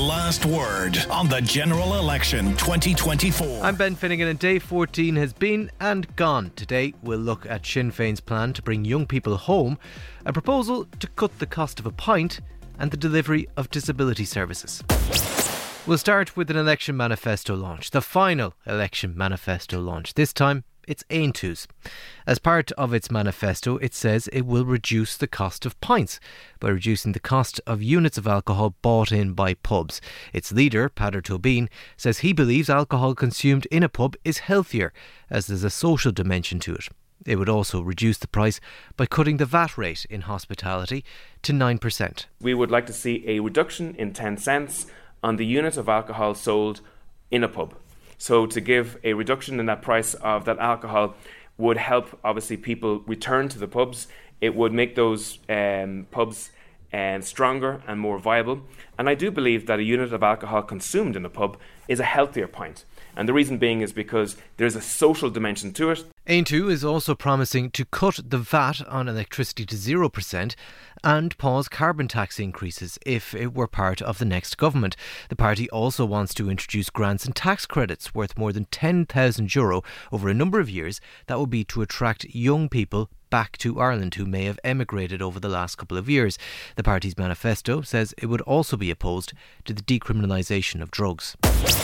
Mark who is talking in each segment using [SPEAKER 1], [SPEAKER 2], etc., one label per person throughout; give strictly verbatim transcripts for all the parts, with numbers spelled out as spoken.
[SPEAKER 1] last word on the general election twenty twenty-four.
[SPEAKER 2] I'm Ben Finnegan and day fourteen has been and gone. Today we'll look at Sinn Féin's plan to bring young people home, a proposal to cut the cost of a pint and the delivery of disability services. We'll start with an election manifesto launch, the final election manifesto launch. This time it's Aontú's. As part of its manifesto, it says it will reduce the cost of pints by reducing the cost of units of alcohol bought in by pubs. Its leader, Peadar Tóibín, says he believes alcohol consumed in a pub is healthier, as there's a social dimension to it. It would also reduce the price by cutting the V A T rate in hospitality to nine percent.
[SPEAKER 3] We would like to see a reduction in ten cents on the unit of alcohol sold in a pub. So to give a reduction in that price of that alcohol would help, obviously, people return to the pubs. It would make those um, pubs um, stronger and more viable. And I do believe that a unit of alcohol consumed in a pub is a healthier pint. And the reason being is because there's a social dimension to it.
[SPEAKER 2] Aontú is also promising to cut the V A T on electricity to zero percent and pause carbon tax increases if it were part of the next government. The party also wants to introduce grants and tax credits worth more than ten thousand euro over a number of years. That will be to attract young people back to Ireland who may have emigrated over the last couple of years. The party's manifesto says it would also be opposed to the decriminalisation of drugs.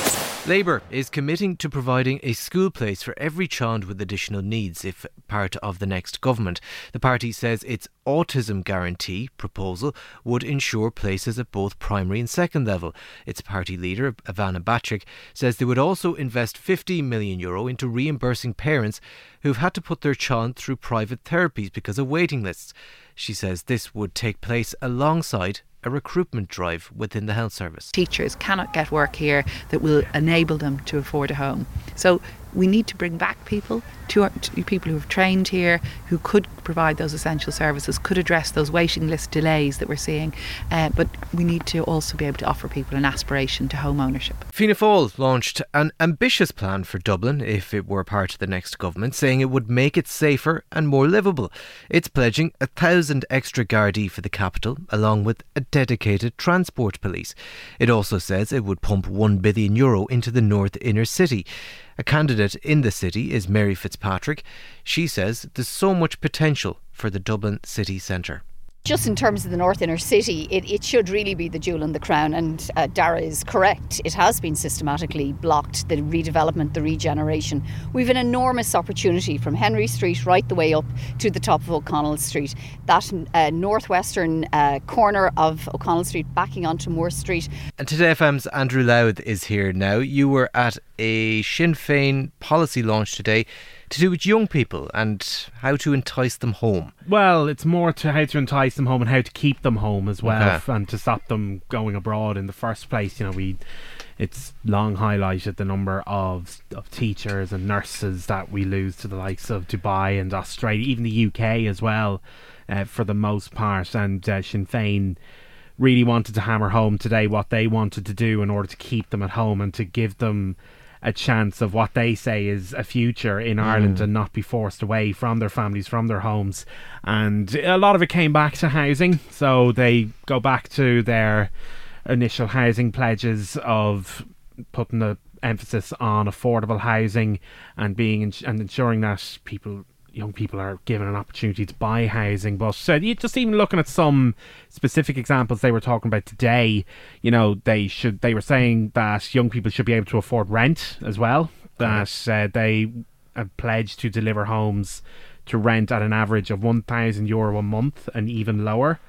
[SPEAKER 2] Labour is committing to providing a school place for every child with additional needs if part of the next government. The party says its autism guarantee proposal would ensure places at both primary and second level. Its party leader, Ivana Bacik, says they would also invest fifteen million euro into reimbursing parents who've had to put their child through private therapies because of waiting lists. She says this would take place alongside a recruitment drive within the health service.
[SPEAKER 4] Teachers cannot get work here that will enable them to afford a home. So we need to bring back people to, our, to people who have trained here, who could provide those essential services, could address those waiting list delays that we're seeing. Uh, but we need to also be able to offer people an aspiration to home ownership. Fianna
[SPEAKER 2] Fáil launched an ambitious plan for Dublin if it were part of the next government, saying it would make it safer and more livable. It's pledging a thousand extra Gardaí for the capital, along with a dedicated transport police. It also says it would pump one billion euro into the north inner city. A candidate in the city is Mary Fitzpatrick. She says there's so much potential for the Dublin city centre.
[SPEAKER 5] Just in terms of the North Inner City, it, it should really be the jewel in the crown, and uh, Dara is correct. It has been systematically blocked, the redevelopment, the regeneration. We've an enormous opportunity from Henry Street right the way up to the top of O'Connell Street. That uh, northwestern uh, corner of O'Connell Street backing onto Moore Street.
[SPEAKER 2] And Today F M's Andrew Louth is here now. You were at a Sinn Féin policy launch today to do with young people and how to entice them home.
[SPEAKER 6] Well, it's more to how to entice them home and how to keep them home as well,
[SPEAKER 2] okay.
[SPEAKER 6] and to stop them going abroad in the first place. You know, we it's long highlighted the number of of teachers and nurses that we lose to the likes of Dubai and Australia, even the U K as well, uh, for the most part. And uh, Sinn Féin really wanted to hammer home today what they wanted to do in order to keep them at home and to give them a chance of what they say is a future in Ireland
[SPEAKER 2] mm.
[SPEAKER 6] and not be forced away from their families, from their homes. And a lot of it came back to housing. So they go back to their initial housing pledges of putting the emphasis on affordable housing and being ins- and ensuring that people young people are given an opportunity to buy housing. But uh, you just even looking at some specific examples they were talking about today, you know, they should they were saying that young people should be able to afford rent as well, that uh, they have pledged to deliver homes to rent at an average of one thousand euro a month and even lower.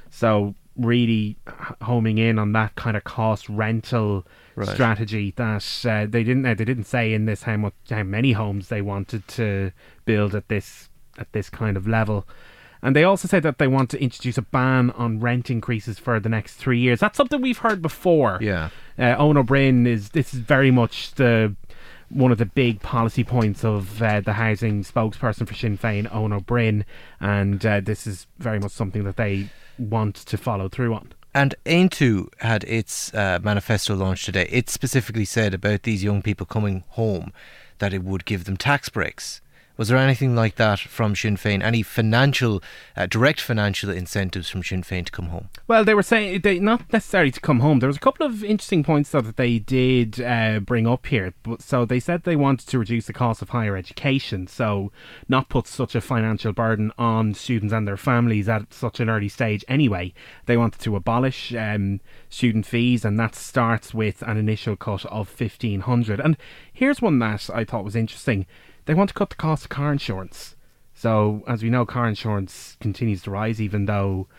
[SPEAKER 6] So really homing in on that kind of cost rental right. strategy that uh, they didn't uh, they didn't say in this how much how many homes they wanted to build at this at this kind of level. And they also said that they want to introduce a ban on rent increases for the next three years. That's something we've heard before.
[SPEAKER 2] Yeah.
[SPEAKER 6] Uh, Owen O'Brien is this is very much the one of the big policy points of uh, the housing spokesperson for Sinn Féin, Owen O'Brien, and uh, this is very much something that they want to follow through on.
[SPEAKER 2] And Aontú had its uh, manifesto launched today. It specifically said about these young people coming home that it would give them tax breaks, Was there anything like that from Sinn Féin? Any financial, uh, direct financial incentives from Sinn Féin to come home?
[SPEAKER 6] Well, they were saying they not necessarily to come home. There was a couple of interesting points though that they did uh, bring up here. But so they said they wanted to reduce the cost of higher education, so not put such a financial burden on students and their families at such an early stage. Anyway, they wanted to abolish um, student fees, and that starts with an initial cut of fifteen hundred. And here's one that I thought was interesting. They want to cut the cost of car insurance. So, as we know, car insurance continues to rise, even though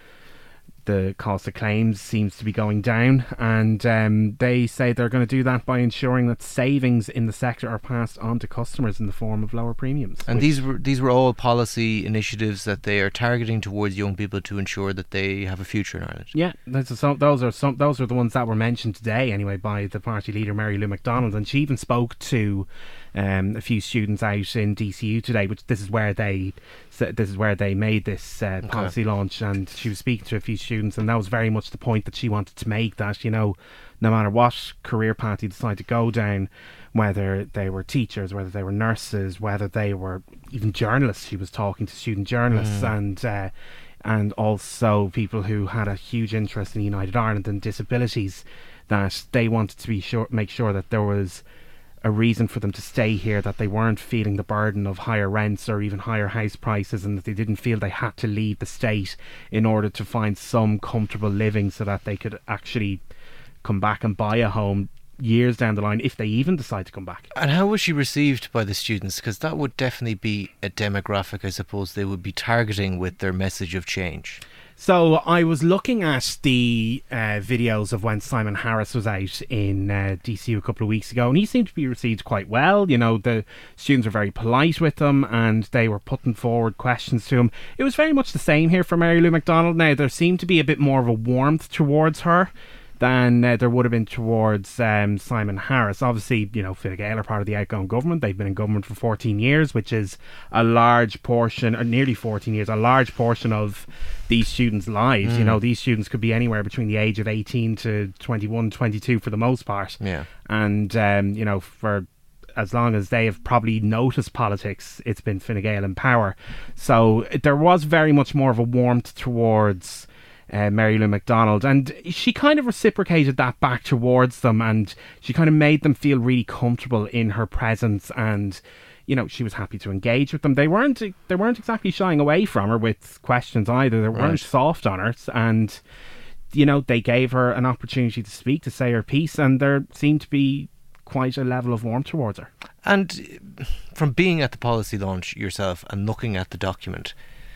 [SPEAKER 6] the cost of claims seems to be going down. And um, they say they're going to do that by ensuring that savings in the sector are passed on to customers in the form of lower premiums.
[SPEAKER 2] And these were these were all policy initiatives that they are targeting towards young people to ensure that they have a future in Ireland.
[SPEAKER 6] Yeah, that's a, so, those are some. Those are the ones that were mentioned today, anyway, by the party leader Mary Lou McDonald, and she even spoke to um, a few students out in D C U today. Which this is where they this is where they made this uh, policy okay. launch, and she was speaking to a few students, and that was very much the point that she wanted to make. That, you know, no matter what career path you decide to go down, whether they were teachers, whether they were nurses, whether they were even journalists. She was talking to student journalists mm. and uh, and also people who had a huge interest in United Ireland and disabilities, that they wanted to be sure, make sure that there was a reason for them to stay here, that they weren't feeling the burden of higher rents or even higher house prices, and that they didn't feel they had to leave the state in order to find some comfortable living so that they could actually come back and buy a home years down the line, if they even decide to come back.
[SPEAKER 2] And how was she received by the students? Because that would definitely be a demographic, I suppose, they would be targeting with their message of change.
[SPEAKER 6] So I was looking at the uh, videos of when Simon Harris was out in uh, D C U a couple of weeks ago, and he seemed to be received quite well. You know, the students were very polite with him, and they were putting forward questions to him. It was very much the same here for Mary Lou McDonald. Now, there seemed to be a bit more of a warmth towards her than uh, there would have been towards um, Simon Harris. Obviously, you know, Fine Gael are part of the outgoing government. They've been in government for fourteen years, which is a large portion, or nearly fourteen years, a large portion of these students' lives. Mm. You know, these students could be anywhere between the age of eighteen to twenty-one, twenty-two for the most part.
[SPEAKER 2] Yeah.
[SPEAKER 6] And, um, you know, for as long as they have probably noticed politics, it's been Fine Gael in power. So there was very much more of a warmth towards Uh, Mary Lou McDonald, and she kind of reciprocated that back towards them, and she kind of made them feel really comfortable in her presence, and you know, she was happy to engage with them. They weren't they weren't exactly shying away from her with questions either. They weren't right. soft on her, and you know, they gave her an opportunity to speak, to say her piece, and there seemed to be quite a level of warmth towards her.
[SPEAKER 2] And from being at the policy launch yourself and looking at the document,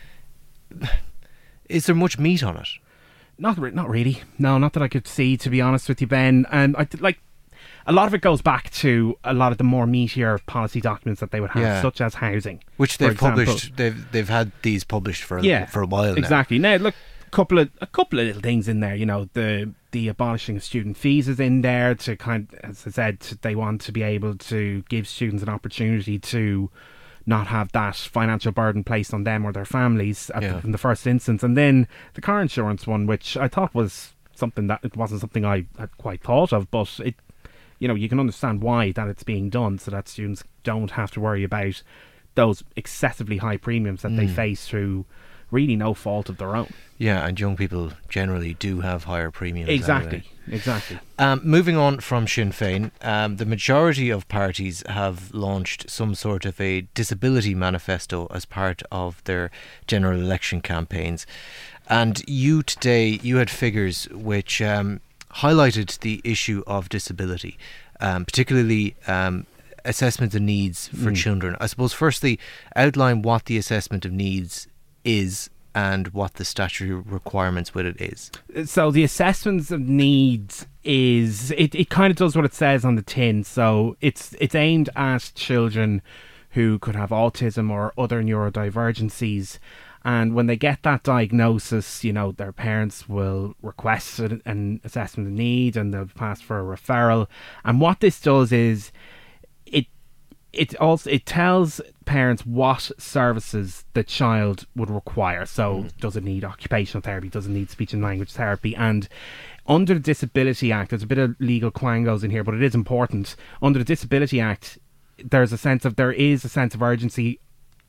[SPEAKER 2] is there much meat on it?
[SPEAKER 6] Not, re- not really. No, not that I could see, to be honest with you, Ben. And I like a lot of it goes back to a lot of the more meatier policy documents that they would have, yeah. such as housing,
[SPEAKER 2] which they've published. They've they've had these published for a,
[SPEAKER 6] yeah,
[SPEAKER 2] for a while now.
[SPEAKER 6] Exactly. Now, look, couple of a couple of little things in there. You know, the the abolishing of student fees is in there to kind of, as I said, they want to be able to give students an opportunity to not have that financial burden placed on them or their families at yeah. the, in the first instance. And then the car insurance one, which I thought was something that it wasn't something I had quite thought of, but it, you know, you can understand why that it's being done, so that students don't have to worry about those excessively high premiums that mm. they face through really no fault of their own.
[SPEAKER 2] Yeah, and young people generally do have higher premiums.
[SPEAKER 6] Exactly,
[SPEAKER 2] anyway.
[SPEAKER 6] exactly.
[SPEAKER 2] Um, moving on from Sinn Féin, um, the majority of parties have launched some sort of a disability manifesto as part of their general election campaigns. And you today, you had figures which um, highlighted the issue of disability, um, particularly um, assessment of needs for mm. children. I suppose firstly, outline what the assessment of needs is and what the statutory requirements with it is.
[SPEAKER 6] So the assessments of needs is, it, it kind of does what it says on the tin. So it's it's aimed at children who could have autism or other neurodivergencies. And when they get that diagnosis, you know, their parents will request an assessment of need and they'll pass for a referral. And what this does is it it also it tells parents what services the child would require. So mm. does it need occupational therapy? Does it need speech and language therapy? And under the Disability Act, there's a bit of legal quangos in here, but it is important. Under the Disability Act, there's a sense of there is a sense of urgency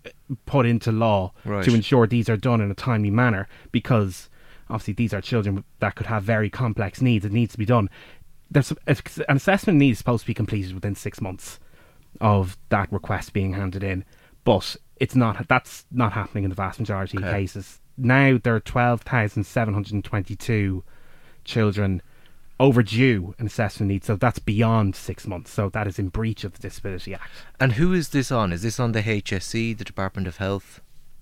[SPEAKER 6] put into law
[SPEAKER 2] right.
[SPEAKER 6] to ensure these are done in a timely manner, because obviously these are children that could have very complex needs. It needs to be done. There's an assessment need is supposed to be completed within six months of that request being handed in, but it's not. That's not happening in the vast majority
[SPEAKER 2] okay.
[SPEAKER 6] of cases. Now there are twelve thousand seven hundred twenty-two children overdue an assessment need, so that's beyond six months. So that is in breach of the Disability Act.
[SPEAKER 2] And who is this on? Is this on the H S E, the Department of Health?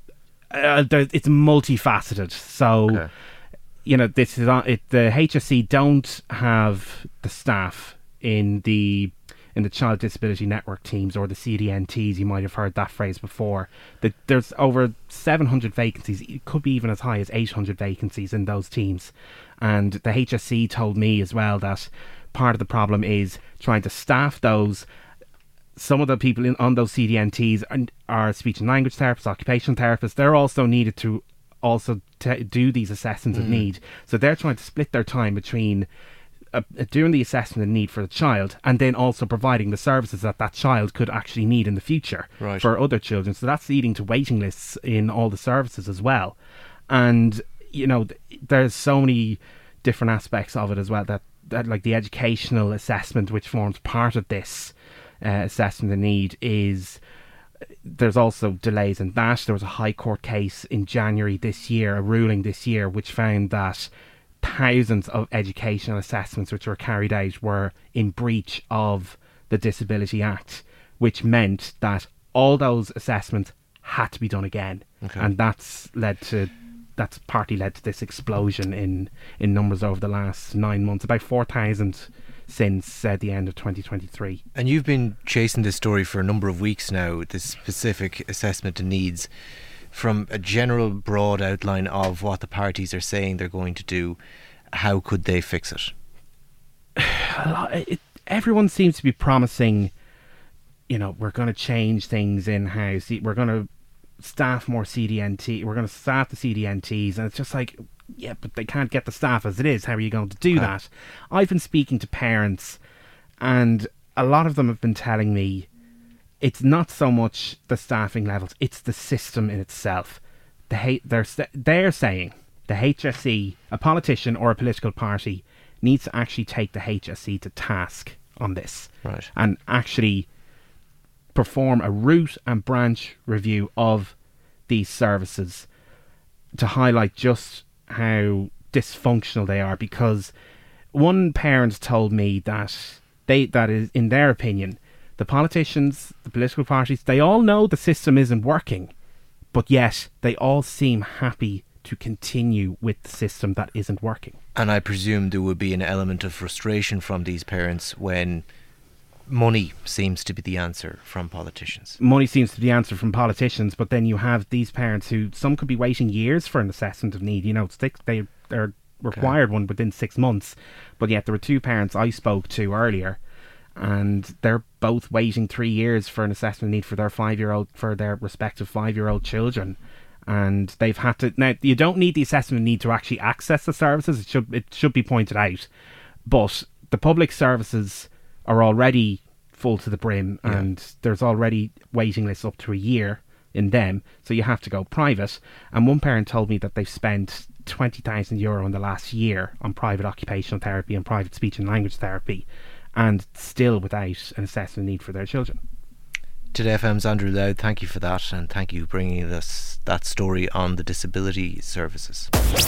[SPEAKER 6] Uh, there, it's multifaceted. So,
[SPEAKER 2] okay.
[SPEAKER 6] you know, this is on it. The H S E don't have the staff in the in the Child Disability Network teams or the C D N Ts. You might have heard that phrase before. That there's over seven hundred vacancies. It could be even as high as eight hundred vacancies in those teams. And the H S E told me as well that part of the problem is trying to staff those. Some of the people in, on those C D N Ts are, are speech and language therapists, occupational therapists. They're also needed to also t- do these assessments mm. of need. So they're trying to split their time between uh, doing the assessment of need for the child and then also providing the services that that child could actually need in the future
[SPEAKER 2] right.
[SPEAKER 6] for other children. So that's leading to waiting lists in all the services as well. And, you know, th- there's so many different aspects of it as well, that, that like the educational assessment, which forms part of this Uh, assessing the need, is there's also delays in that. There was a High Court case in January this year, a ruling this year, which found that thousands of educational assessments which were carried out were in breach of the Disability Act, which meant that all those assessments had to be done again.
[SPEAKER 2] Okay.
[SPEAKER 6] And that's led to that's partly led to this explosion in in numbers over the last nine months, about four thousand since uh, the end of twenty twenty-three.
[SPEAKER 2] And you've been chasing this story for a number of weeks now, this specific assessment of needs. From a general broad outline of what the parties are saying they're going to do, how could they fix it?
[SPEAKER 6] it everyone seems to be promising, you know, we're going to change things in-house, we're going to staff more C D N T, we're going to staff the C D N Ts, and it's just like, yeah, but they can't get the staff as it is. How are you going to do okay. that? I've been speaking to parents, and a lot of them have been telling me it's not so much the staffing levels, it's the system in itself. The they're, they're saying the H S E, a politician or a political party, needs to actually take the H S E to task on this.
[SPEAKER 2] Right.
[SPEAKER 6] And actually perform a root and branch review of these services to highlight just how dysfunctional they are. Because one parent told me that they that is, in their opinion, the politicians, the political parties, they all know the system isn't working, but yet they all seem happy to continue with the system that isn't working.
[SPEAKER 2] And I presume there would be an element of frustration from these parents when money seems to be the answer from politicians.
[SPEAKER 6] Money seems to be the answer from politicians, but then you have these parents who, some could be waiting years for an assessment of need. You know, they, they're required okay. one within six months. But yet there were two parents I spoke to earlier, and they're both waiting three years for an assessment of need for their five-year-old, for their respective five-year-old children. And they've had to... Now, you don't need the assessment of need to actually access the services. It should, it should be pointed out. But the public services are already full to the brim, yeah. and there's already waiting lists up to a year in them, so you have to go private. And one parent told me that they've spent twenty thousand euro in the last year on private occupational therapy and private speech and language therapy, and still without an assessment need for their children.
[SPEAKER 2] Today F M's Andrew Louth, thank you for that, and thank you for bringing us that story on the disability services.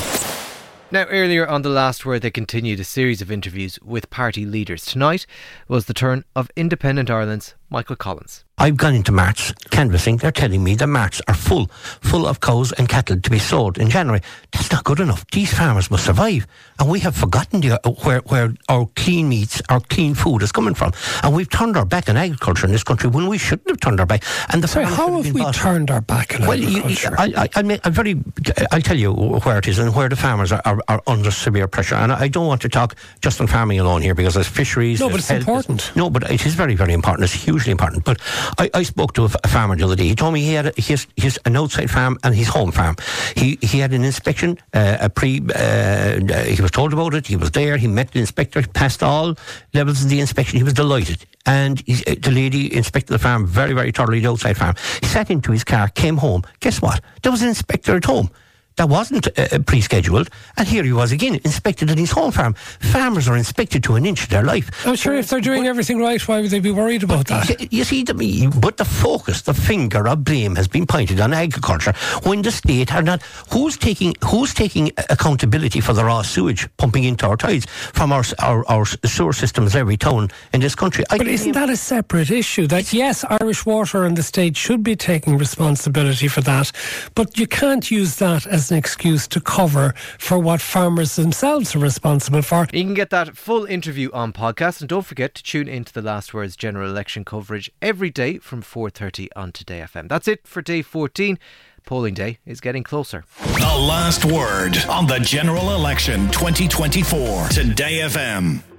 [SPEAKER 2] Now, earlier on The Last Word, they continued a series of interviews with party leaders. Tonight was the turn of Independent Ireland's Michael Collins.
[SPEAKER 7] I've gone into marts canvassing. They're telling me the marts are full, full of cows and cattle to be sold in January. That's not good enough. These farmers must survive. And we have forgotten the, uh, where, where our clean meats, our clean food is coming from. And we've turned our back on agriculture in this country when we shouldn't have turned our back. And the
[SPEAKER 8] so how have we bought. turned our back on
[SPEAKER 7] well,
[SPEAKER 8] agriculture?
[SPEAKER 7] You, I, I, I'll, make, I'll, very, I'll tell you where it is and where the farmers are, are, are under severe pressure. And I don't want to talk just on farming alone here, because there's fisheries.
[SPEAKER 8] No, but it's
[SPEAKER 7] health,
[SPEAKER 8] important.
[SPEAKER 7] No, but it is very, very important. It's huge. hugely important. But I, I spoke to a, f- a farmer the other day. He told me he had a, his, his, an outside farm and his home farm. He he had an inspection, uh, a pre. Uh, he was told about it. He was there. He met the inspector. He passed all levels of the inspection. He was delighted. And he, the lady inspected the farm very, very thoroughly, the outside farm. He sat into his car, came home. Guess what? There was an inspector at home. That wasn't uh, pre-scheduled, and here he was again, inspected at his home farm. Farmers are inspected to an inch of their life.
[SPEAKER 8] I'm sure if they're doing but, everything right, why would they be worried about that?
[SPEAKER 7] You, you see, the, but the focus, the finger of blame has been pointed on agriculture when the state are not. Who's taking Who's taking accountability for the raw sewage pumping into our tides from our our, our sewer systems, every town in this country?
[SPEAKER 8] I but isn't that a separate issue? That yes, Irish Water and the state should be taking responsibility for that, but you can't use that as an excuse to cover for what farmers themselves are responsible for.
[SPEAKER 2] You can get that full interview on podcast, and don't forget to tune into the Last Words general election coverage every day from four thirty on Today F M. That's it for day fourteen. Polling day is getting closer.
[SPEAKER 1] The Last Word on the general election twenty twenty-four. Today F M.